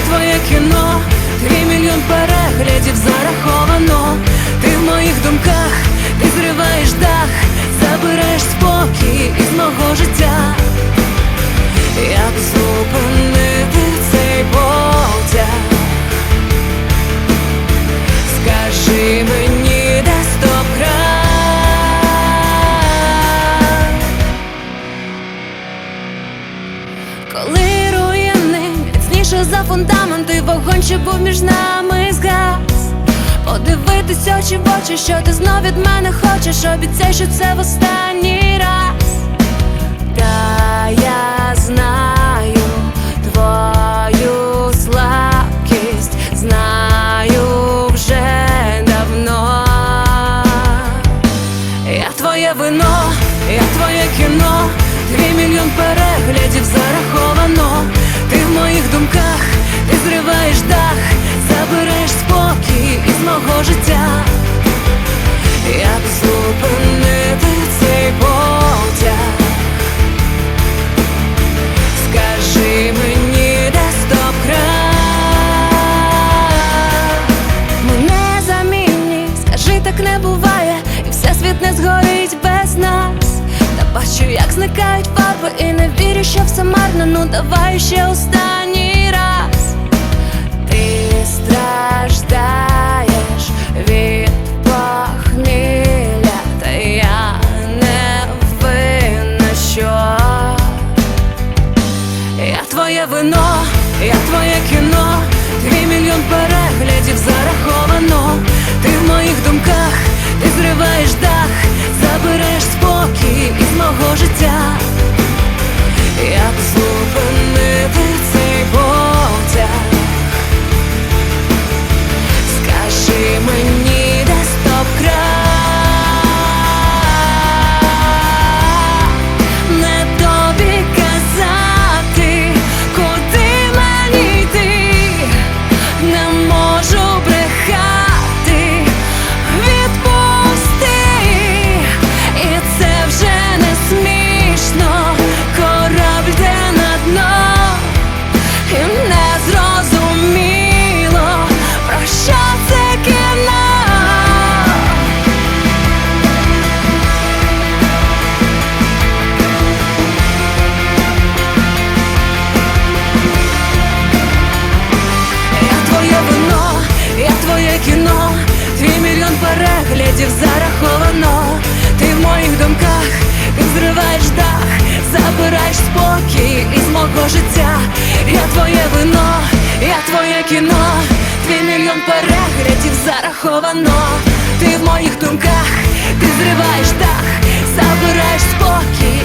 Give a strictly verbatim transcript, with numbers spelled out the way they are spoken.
твоє кіно, твій мільйон переглядів зараховано. Ти в моїх думках, ти зриваєш дах, забираєш спокій із мого життя. Як зупинити цей потяг? Скажи мені, де стоп-край? Коли руїни міцніше за фундаменти, вогонь, що був між нами, згас. Подивитись очі в очі, що ти знов від мене хочеш. Обіцяй, що це в останній раз. Та я знаю твою слабкість, знаю вже давно. Я твоє вино, я твоє кіно, твій мільйон переглядів зараховано. Ти в моїх думках, ти зриваєш дах, забираєш спокій із мого життя. Як зупинити цей потяг? Скажи мені, де стоп-край? Ми незамінні, скажи, так не буває, і всесвіт не згорить без нас. Та бачу, як зникають фарби, і не вірю, що все марно. Ну давай ще останній раз. Ти страждаєш від похмілля, та я не винна, що я твоє вино, я твоє кіно, твій мільйон переглядів зараховано. Ти в моїх думках, ти зриваєш дах, забираєш спокій із мого життя. Як зупинити цей потяг? Скажи мені, де стоп-край? Не тобі казати, куди мені йти, не можу брехати. Відпусти, і це вже не смішно. Корабль йде на дно, і не зрозуміло, про що це кіно. Я твоє вино, я твоє кіно, твій мільйон переглядів зараховано. Ти в моїх думках, ти зриваєш дах, забираєш спокій із мого життя. Я твоє вино, я твоє кіно, твій мільйон переглядів зараховано. Ти в моїх думках, ти зриваєш дах, забираєш спокій